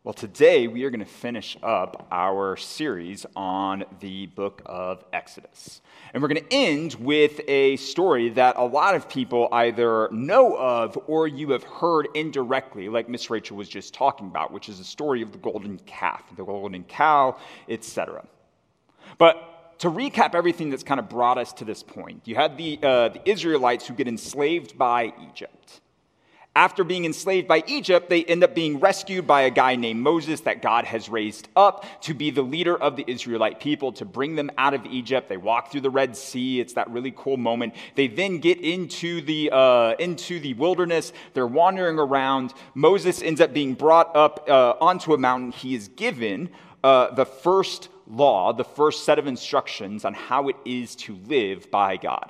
Well, today we are going to finish up our series on the book of Exodus. And we're going to end with a story that a lot of people either know of or you have heard indirectly, like Miss Rachel was just talking about, which is the story of the golden calf, the golden cow, etc. But to recap everything that's kind of brought us to this point, you had the Israelites who get enslaved by Egypt. After being enslaved by Egypt, they end up being rescued by a guy named Moses that God has raised up to be the leader of the Israelite people, to bring them out of Egypt. They walk through the Red Sea. It's that really cool moment. They then get into the wilderness. They're wandering around. Moses ends up being brought up onto a mountain. He is given the first law, the first set of instructions on how it is to live by God.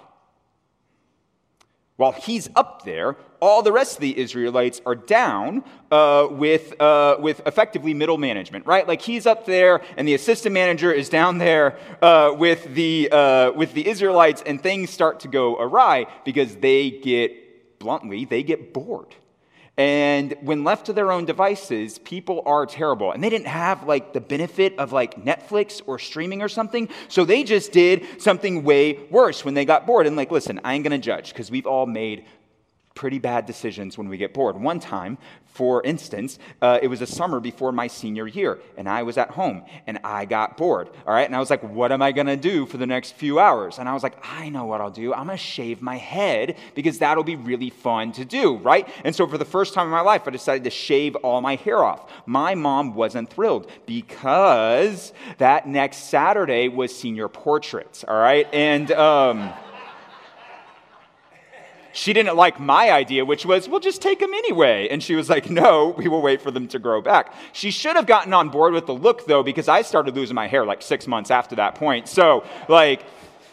While he's up there, all the rest of the Israelites are down with effectively middle management, right? Like he's up there, and the assistant manager is down there with the Israelites, and things start to go awry because they get bored. And when left to their own devices, people are terrible. And they didn't have like the benefit of like Netflix or streaming or something. So they just did something way worse when they got bored. And like, listen, I ain't going to judge because we've all made pretty bad decisions when we get bored. One time, for instance, it was a summer before my senior year, and I was at home, and I got bored, all right? And I was like, what am I going to do for the next few hours? And I was like, I know what I'll do. I'm going to shave my head because that'll be really fun to do, right? And so for the first time in my life, I decided to shave all my hair off. My mom wasn't thrilled because that next Saturday was senior portraits, all right? And she didn't like my idea, which was, we'll just take them anyway. And she was like, no, we will wait for them to grow back. She should have gotten on board with the look, though, because I started losing my hair like 6 months after that point. So, like,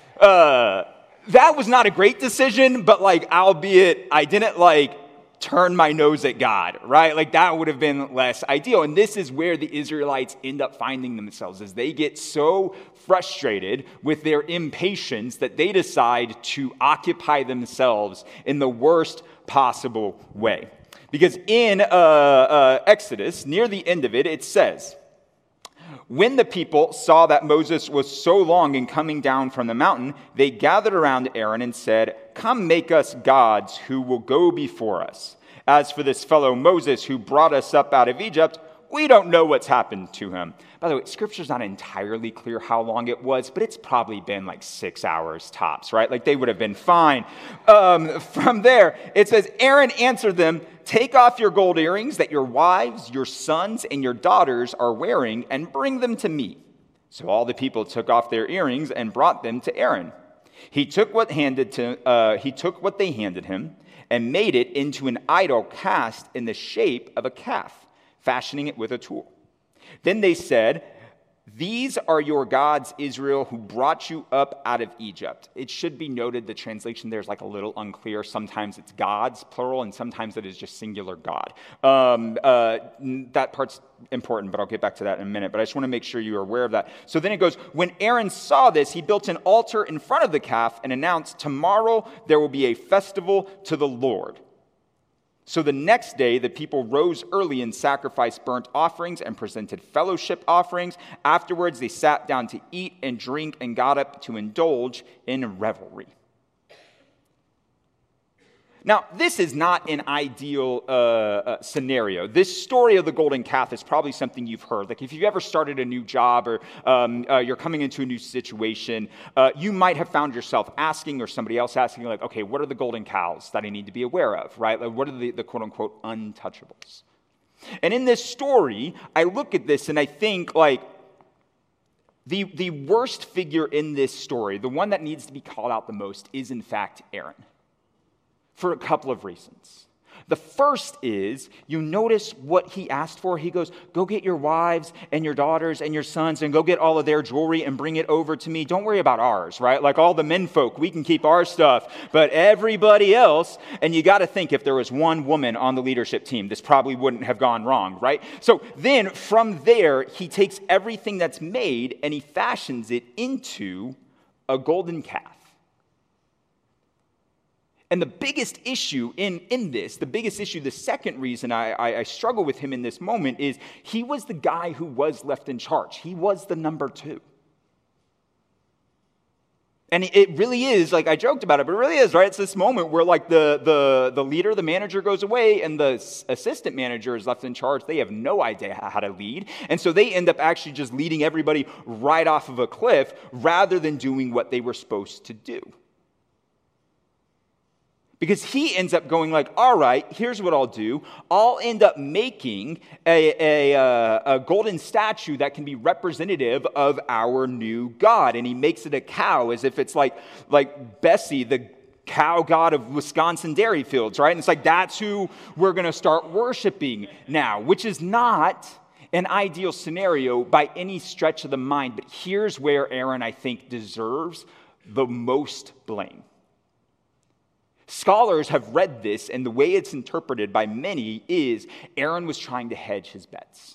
that was not a great decision, but, like, albeit I didn't, like, turn my nose at God, right? Like, that would have been less ideal. And this is where the Israelites end up finding themselves, as they get so frustrated with their impatience that they decide to occupy themselves in the worst possible way. Because in Exodus, near the end of it, it says, when the people saw that Moses was so long in coming down from the mountain, they gathered around Aaron and said, come make us gods who will go before us. As for this fellow Moses who brought us up out of Egypt, we don't know what's happened to him. By the way, Scripture's not entirely clear how long it was, but it's probably been like 6 hours tops, right? Like they would have been fine. From there, it says, Aaron answered them, take off your gold earrings that your wives, your sons, and your daughters are wearing, and bring them to me. So all the people took off their earrings and brought them to Aaron. He took what they handed him and made it into an idol cast in the shape of a calf, fashioning it with a tool. Then they said, these are your gods, Israel, who brought you up out of Egypt. It should be noted the translation there is like a little unclear. Sometimes it's gods, plural, and sometimes it is just singular God. That part's important, but I'll get back to that in a minute. But I just want to make sure you're aware of that. So then it goes, when Aaron saw this, he built an altar in front of the calf and announced, tomorrow there will be a festival to the Lord. So the next day, the people rose early and sacrificed burnt offerings and presented fellowship offerings. Afterwards, they sat down to eat and drink and got up to indulge in revelry. Now, this is not an ideal scenario. This story of the golden calf is probably something you've heard. Like if you've ever started a new job or you're coming into a new situation, you might have found yourself asking or somebody else asking, like, okay, what are the golden cows that I need to be aware of, right? Like what are the quote-unquote untouchables? And in this story, I look at this and I think, like, the worst figure in this story, the one that needs to be called out the most, is in fact Aaron. For a couple of reasons. The first is, you notice what he asked for. He goes, go get your wives and your daughters and your sons and go get all of their jewelry and bring it over to me. Don't worry about ours, right? Like all the men folk, we can keep our stuff, but everybody else, and you got to think if there was one woman on the leadership team, this probably wouldn't have gone wrong, right? So then from there, he takes everything that's made and he fashions it into a golden calf. And the biggest issue in this, the second reason I struggle with him in this moment is he was the guy who was left in charge. He was the number two. And it really is, like I joked about it, but it really is, right? It's this moment where like the leader, the manager goes away and the assistant manager is left in charge. They have no idea how to lead. And so they end up actually just leading everybody right off of a cliff rather than doing what they were supposed to do. Because he ends up going like, all right, here's what I'll do. I'll end up making a golden statue that can be representative of our new God. And he makes it a cow as if it's like Bessie, the cow god of Wisconsin dairy fields, right? And it's like, that's who we're going to start worshiping now, which is not an ideal scenario by any stretch of the mind. But here's where Aaron, I think, deserves the most blame. Scholars have read this, and the way it's interpreted by many is Aaron was trying to hedge his bets.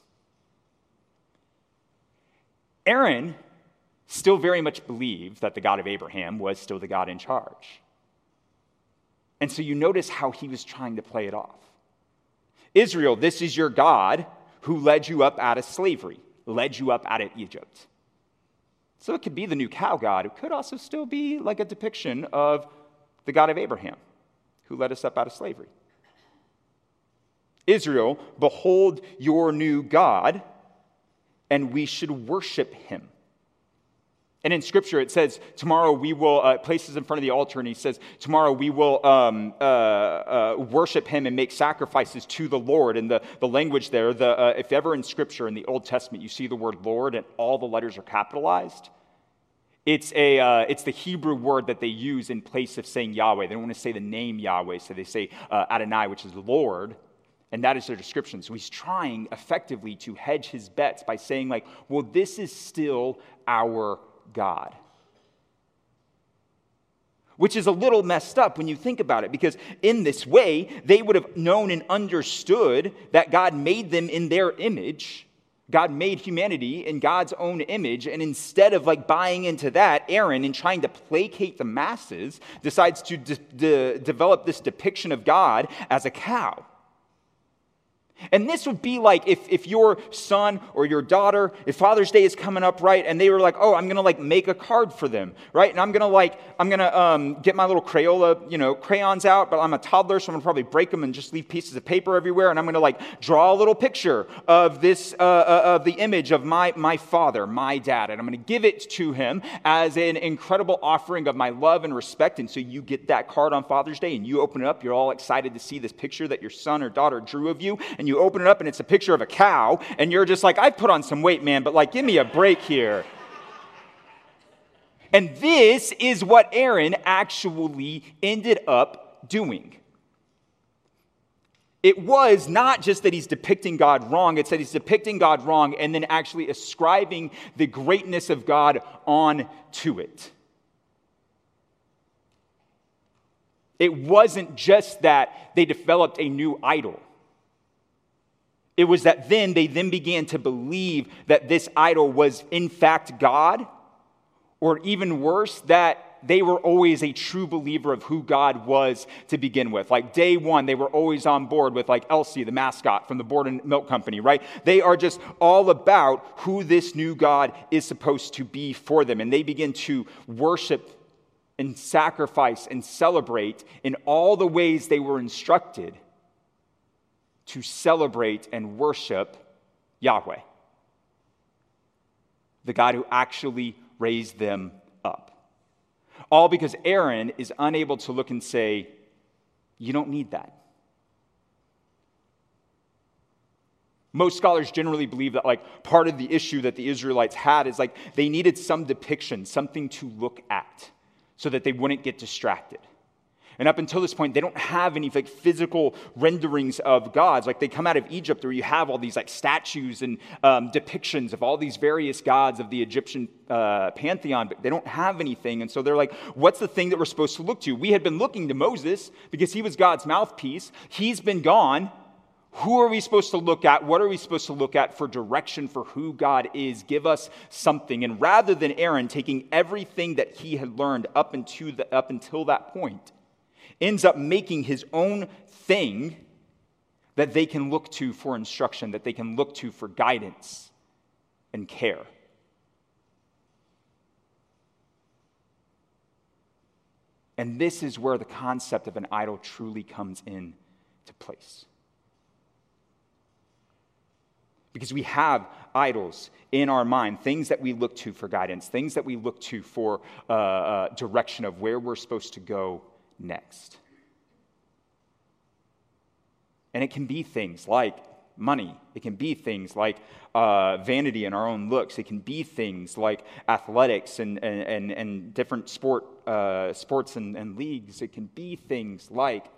Aaron still very much believed that the God of Abraham was still the God in charge. And so you notice how he was trying to play it off. Israel, this is your God who led you up out of slavery, led you up out of Egypt. So it could be the new cow God. It could also still be like a depiction of the God of Abraham, who led us up out of slavery. Israel, behold your new God, and we should worship him. And in Scripture it says, tomorrow we will, places in front of the altar, and he says, tomorrow we will worship him and make sacrifices to the Lord. And the language there, if ever in Scripture in the Old Testament you see the word Lord and all the letters are capitalized, it's the Hebrew word that they use in place of saying Yahweh. They don't want to say the name Yahweh, so they say Adonai, which is Lord, and that is their description. So he's trying effectively to hedge his bets by saying like, well, this is still our God. Which is a little messed up when you think about it, because in this way, they would have known and understood that God made them in their image. God made humanity in God's own image, and instead of like buying into that, Aaron, in trying to placate the masses, decides to develop this depiction of God as a cow. And this would be like if your son or your daughter, if Father's Day is coming up, right, and they were like, oh, I'm going to like make a card for them, right? And I'm going to get my little Crayola, crayons out, but I'm a toddler, so I'm going to probably break them and just leave pieces of paper everywhere, and I'm going to like draw a little picture of this, of the image of my father, my dad, and I'm going to give it to him as an incredible offering of my love and respect. And so you get that card on Father's Day, and you open it up, you're all excited to see this picture that your son or daughter drew of you, and you open it up and it's a picture of a cow, and you're just like, I've put on some weight, man, but like, give me a break here. And this is what Aaron actually ended up doing. It was not just that he's depicting God wrong, it's that he's depicting God wrong and then actually ascribing the greatness of God onto it. It wasn't just that they developed a new idol. It was that they began to believe that this idol was in fact God, or even worse, that they were always a true believer of who God was to begin with. Like day one, they were always on board with like Elsie, the mascot from the Board and Milk Company, right? They are just all about who this new God is supposed to be for them. And they begin to worship and sacrifice and celebrate in all the ways they were instructed to celebrate and worship Yahweh, the God who actually raised them up. All because Aaron is unable to look and say, you don't need that. Most scholars generally believe that like part of the issue that the Israelites had is like they needed some depiction, something to look at so that they wouldn't get distracted. And up until this point, they don't have any like physical renderings of gods. Like they come out of Egypt where you have all these like statues and depictions of all these various gods of the Egyptian pantheon, but they don't have anything. And so they're like, what's the thing that we're supposed to look to? We had been looking to Moses because he was God's mouthpiece. He's been gone. Who are we supposed to look at? What are we supposed to look at for direction for who God is? Give us something. And rather than Aaron taking everything that he had learned up until that point, ends up making his own thing that they can look to for instruction, that they can look to for guidance and care. And this is where the concept of an idol truly comes into place. Because we have idols in our mind, things that we look to for guidance, things that we look to for direction of where we're supposed to go next. And it can be things like money. It can be things like vanity in our own looks. It can be things like athletics and different sports and leagues. It can be things like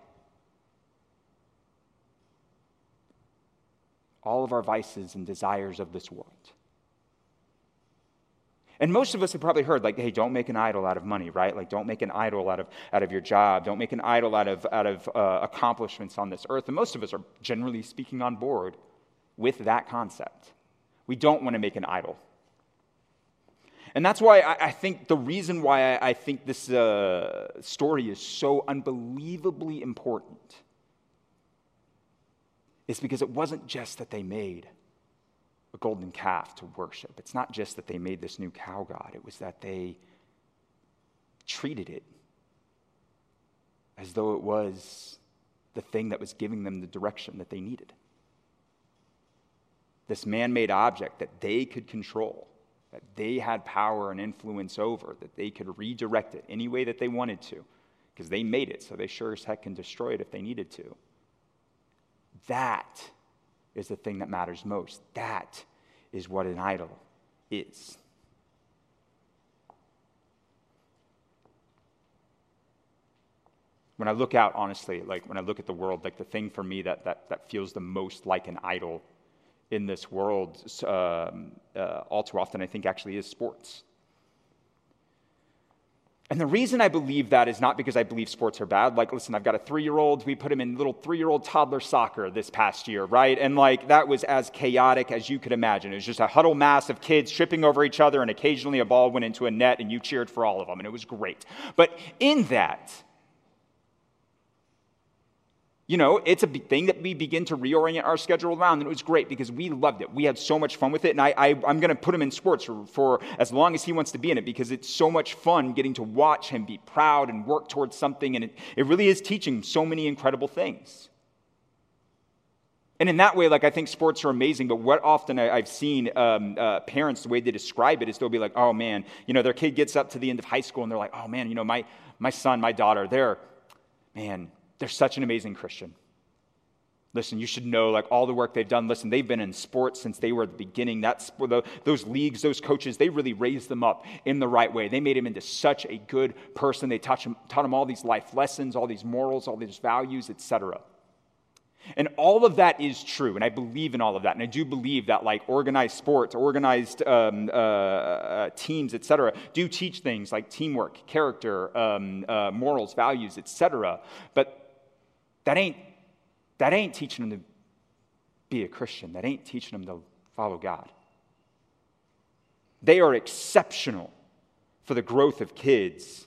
all of our vices and desires of this world. And most of us have probably heard, like, hey, don't make an idol out of money, right? Like, don't make an idol out of your job. Don't make an idol out of accomplishments on this earth. And most of us are generally speaking on board with that concept. We don't want to make an idol. And that's why I think the reason why I think this story is so unbelievably important is because it wasn't just that they made a golden calf to worship. It's not just that they made this new cow god. It was that they treated it as though it was the thing that was giving them the direction that they needed. This man-made object that they could control, that they had power and influence over, that they could redirect it any way that they wanted to, because they made it, so they sure as heck can destroy it if they needed to. That is the thing that matters most. That is what an idol is. When I look out, honestly, like when I look at the world, like the thing for me that feels the most like an idol in this world, all too often, I think actually is sports. And the reason I believe that is not because I believe sports are bad. Like, listen, I've got a 3-year-old. We put him in little 3-year-old toddler soccer this past year, right? And like, that was as chaotic as you could imagine. It was just a huddle mass of kids tripping over each other, and occasionally a ball went into a net, and you cheered for all of them, and it was great. But in that, you know, it's a thing that we begin to reorient our schedule around, and it was great because we loved it. We had so much fun with it, and I'm going to put him in sports for as long as he wants to be in it because it's so much fun getting to watch him be proud and work towards something, and it really is teaching so many incredible things. And in that way, like, I think sports are amazing, but what often I've seen parents, the way they describe it is they'll be like, oh man, you know, their kid gets up to the end of high school, and they're like, oh man, you know, my son, my daughter, they're such an amazing Christian. Listen, you should know, like, all the work they've done. Listen, they've been in sports since they were at the beginning. That's those leagues, those coaches, they really raised them up in the right way. They made him into such a good person. They taught him all these life lessons, all these morals, all these values, etc. And all of that is true, and I believe in all of that. And I do believe that, like, organized sports, organized teams, etc., do teach things like teamwork, character, morals, values, etc. But that ain't teaching them to be a Christian. That ain't teaching them to follow God. They are exceptional for the growth of kids,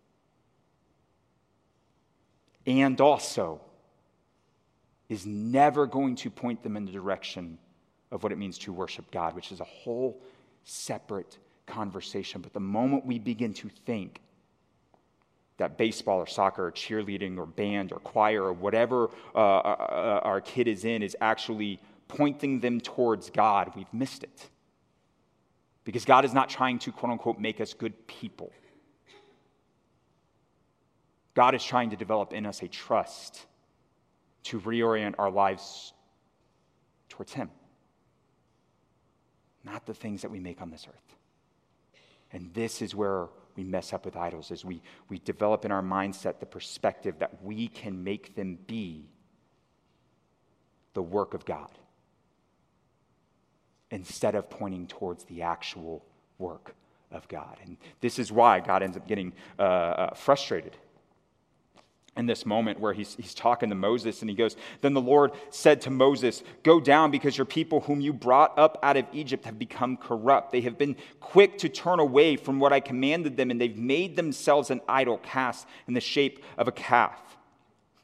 and also is never going to point them in the direction of what it means to worship God, which is a whole separate conversation. But the moment we begin to think that baseball or soccer or cheerleading or band or choir or whatever our kid is in is actually pointing them towards God, we've missed it. Because God is not trying to, quote unquote, make us good people. God is trying to develop in us a trust to reorient our lives towards Him, not the things that we make on this earth. And this is where we mess up with idols, as we develop in our mindset the perspective that we can make them be the work of God instead of pointing towards the actual work of God. And this is why God ends up getting frustrated in this moment where he's talking to Moses, and he goes, then the Lord said to Moses, go down, because your people whom you brought up out of Egypt have become corrupt. They have been quick to turn away from what I commanded them, and they've made themselves an idol cast in the shape of a calf.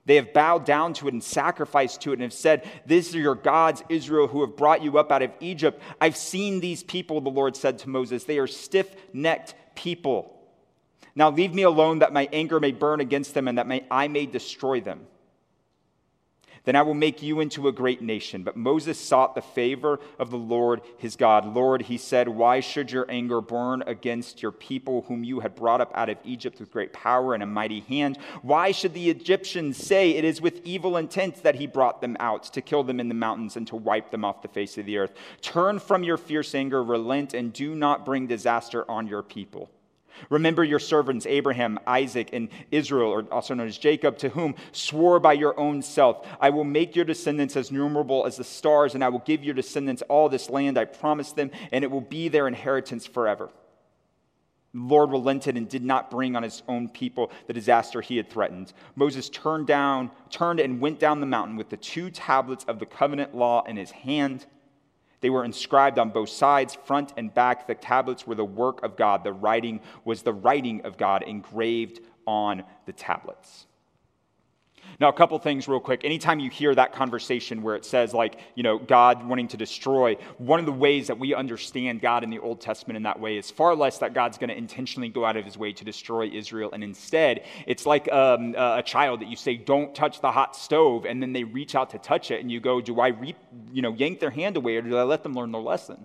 They have bowed down to it and sacrificed to it and have said, "These are your gods, Israel, who have brought you up out of Egypt." I've seen these people, the Lord said to Moses. They are stiff-necked people. Now leave me alone that my anger may burn against them and that I may destroy them. Then I will make you into a great nation. But Moses sought the favor of the Lord his God. "Lord," he said, "why should your anger burn against your people whom you had brought up out of Egypt with great power and a mighty hand? Why should the Egyptians say it is with evil intent that he brought them out, to kill them in the mountains and to wipe them off the face of the earth? Turn from your fierce anger, relent, and do not bring disaster on your people. Remember your servants Abraham, Isaac, and Israel, or also known as Jacob, to whom swore by your own self, I will make your descendants as numerable as the stars, and I will give your descendants all this land I promised them, and it will be their inheritance forever." The Lord relented and did not bring on his own people the disaster he had threatened. Moses turned and went down the mountain with the 2 tablets of the covenant law in his hand. They were inscribed on both sides, front and back. The tablets were the work of God. The writing was the writing of God engraved on the tablets. Now, a couple things real quick. Anytime you hear that conversation where it says, God wanting to destroy, one of the ways that we understand God in the Old Testament in that way is far less that God's going to intentionally go out of his way to destroy Israel. And instead, it's like a child that you say, "Don't touch the hot stove," and then they reach out to touch it, and you go, "Do I yank their hand away, or do I let them learn their lesson?"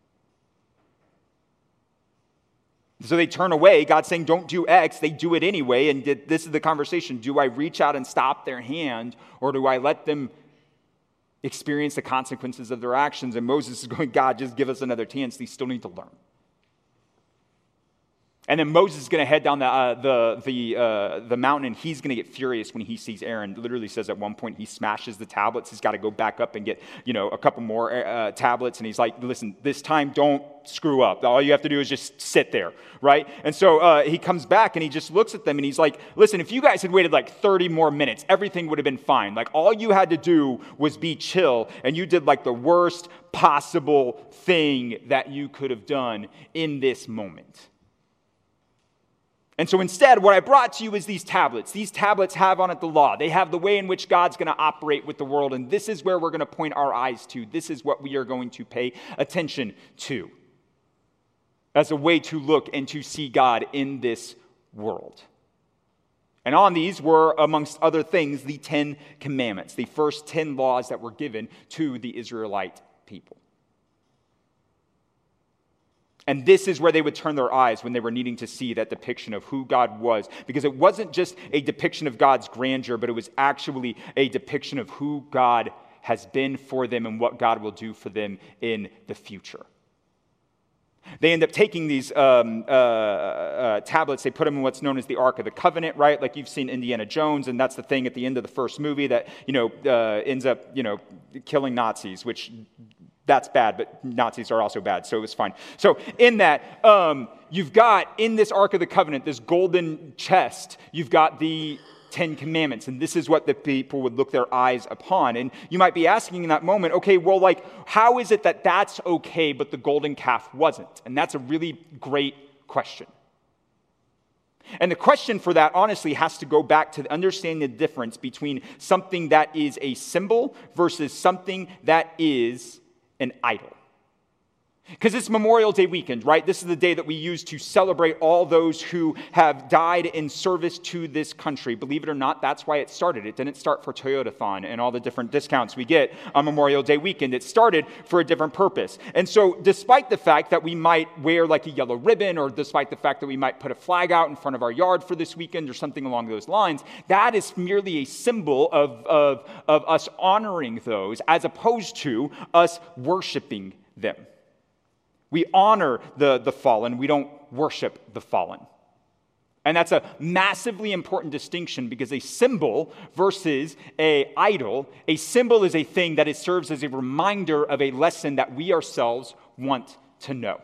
So they turn away. God's saying, "Don't do X." They do it anyway. And this is the conversation. Do I reach out and stop their hand, or do I let them experience the consequences of their actions? And Moses is going, "God, just give us another chance. They still need to learn." And then Moses is going to head down the mountain, and he's going to get furious when he sees Aaron. It literally says at one point he smashes the tablets. He's got to go back up and get a couple more tablets. And he's like, "Listen, this time don't screw up. All you have to do is just sit there," right? And so he comes back and he just looks at them and he's like, "Listen, if you guys had waited 30 more minutes, everything would have been fine. All you had to do was be chill, and you did the worst possible thing that you could have done in this moment. And so instead, what I brought to you is these tablets. These tablets have on it the law. They have the way in which God's going to operate with the world, and this is where we're going to point our eyes to. This is what we are going to pay attention to as a way to look and to see God in this world." And on these were, amongst other things, the 10 Commandments, the first 10 laws that were given to the Israelite people. And this is where they would turn their eyes when they were needing to see that depiction of who God was. Because it wasn't just a depiction of God's grandeur, but it was actually a depiction of who God has been for them and what God will do for them in the future. They end up taking these tablets, they put them in what's known as the Ark of the Covenant, right? Like you've seen Indiana Jones, and that's the thing at the end of the first movie that, ends up, killing Nazis, which... That's bad, but Nazis are also bad, so it was fine. So in that, you've got, in this Ark of the Covenant, this golden chest, you've got the 10 Commandments, and this is what the people would look their eyes upon. And you might be asking in that moment, okay, well, how is it that that's okay, but the golden calf wasn't? And that's a really great question. And the question for that, honestly, has to go back to understanding the difference between something that is a symbol versus something that is an idol. Because it's Memorial Day weekend, right? This is the day that we use to celebrate all those who have died in service to this country. Believe it or not, that's why it started. It didn't start for Toyotathon and all the different discounts we get on Memorial Day weekend. It started for a different purpose. And so despite the fact that we might wear a yellow ribbon, or despite the fact that we might put a flag out in front of our yard for this weekend or something along those lines, that is merely a symbol of us honoring those as opposed to us worshiping them. We honor the fallen. We don't worship the fallen. And that's a massively important distinction, because a symbol versus an idol, a symbol is a thing that it serves as a reminder of a lesson that we ourselves want to know.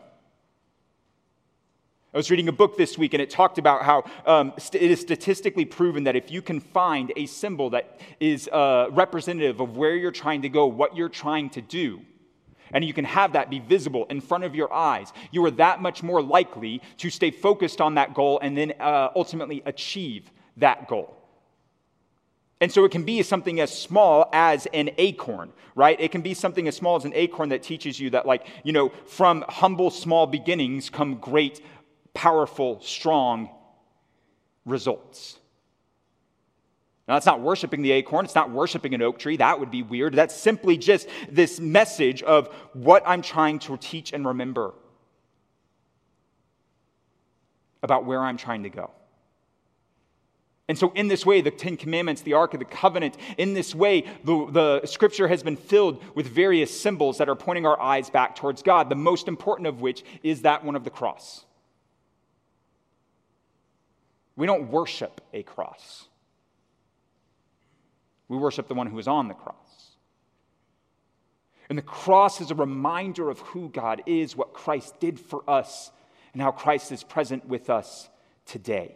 I was reading a book this week, and it talked about how it is statistically proven that if you can find a symbol that is representative of where you're trying to go, what you're trying to do, and you can have that be visible in front of your eyes, you are that much more likely to stay focused on that goal and then ultimately achieve that goal. And so it can be something as small as an acorn, right? It can be something as small as an acorn that teaches you that, like, from humble, small beginnings come great, powerful, strong results. Now, that's not worshiping the acorn. It's not worshiping an oak tree. That would be weird. That's simply just this message of what I'm trying to teach and remember about where I'm trying to go. And so in this way, the Ten Commandments, the Ark of the Covenant, in this way, the Scripture has been filled with various symbols that are pointing our eyes back towards God, the most important of which is that one of the cross. We don't worship a cross. We worship the one who is on the cross. And the cross is a reminder of who God is, what Christ did for us, and how Christ is present with us today.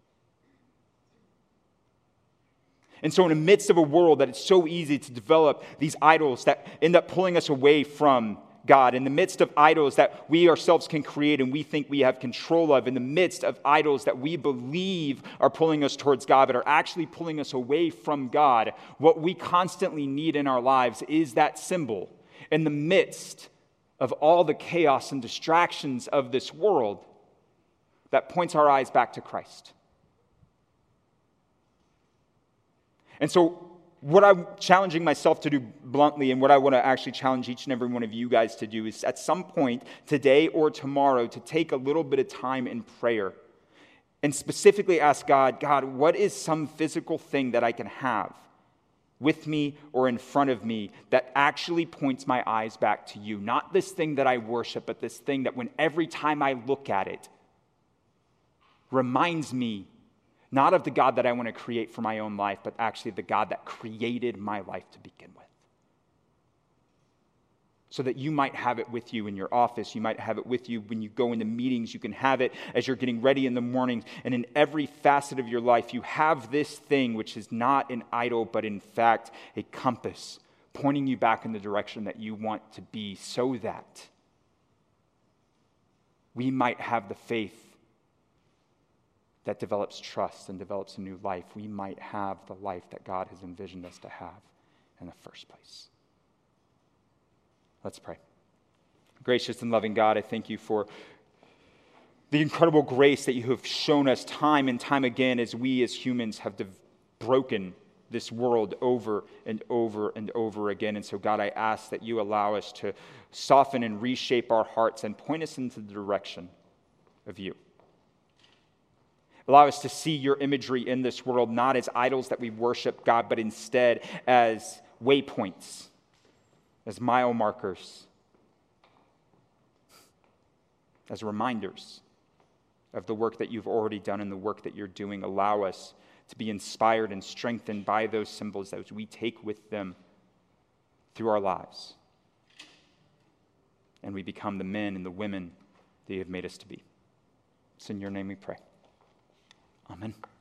And so in the midst of a world that it's so easy to develop these idols that end up pulling us away from God, in the midst of idols that we ourselves can create and we think we have control of, in the midst of idols that we believe are pulling us towards God but are actually pulling us away from God, what we constantly need in our lives is that symbol in the midst of all the chaos and distractions of this world that points our eyes back to Christ. And so what I'm challenging myself to do bluntly, and what I want to actually challenge each and every one of you guys to do, is at some point today or tomorrow to take a little bit of time in prayer and specifically ask God, what is some physical thing that I can have with me or in front of me that actually points my eyes back to you? Not this thing that I worship, but this thing that when every time I look at it reminds me not of the God that I want to create for my own life, but actually the God that created my life to begin with. So that you might have it with you in your office, you might have it with you when you go into meetings, you can have it as you're getting ready in the morning, and in every facet of your life, you have this thing which is not an idol, but in fact a compass pointing you back in the direction that you want to be, so that we might have the faith that develops trust and develops a new life. We might have the life that God has envisioned us to have in the first place. Let's pray. Gracious and loving God, I thank you for the incredible grace that you have shown us time and time again as we as humans have broken this world over and over and over again. And so, God, I ask that you allow us to soften and reshape our hearts and point us into the direction of you. Allow us to see your imagery in this world, not as idols that we worship, God, but instead as waypoints, as mile markers, as reminders of the work that you've already done and the work that you're doing. Allow us to be inspired and strengthened by those symbols that we take with them through our lives. And we become the men and the women that you have made us to be. It's in your name we pray. Amen.